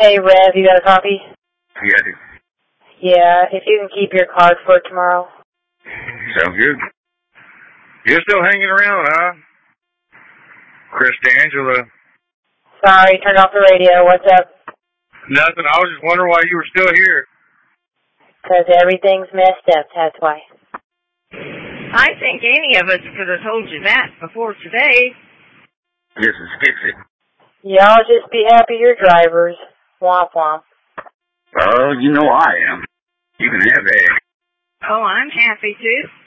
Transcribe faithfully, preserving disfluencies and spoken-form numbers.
Hey, Rev, you got a copy? Yeah, I do. Yeah, if you can keep your card for tomorrow. Sounds good. You're still hanging around, huh? Chris D'Angelo. Sorry, turned off the radio. What's up? Nothing. I was just wondering why you were still here. 'Cause everything's messed up, that's why. I think any of us could have told you that before today. Just to fix it. Y'all just be happy you're drivers. Womp womp. Oh, you know I am. You can have that. Oh, I'm happy too.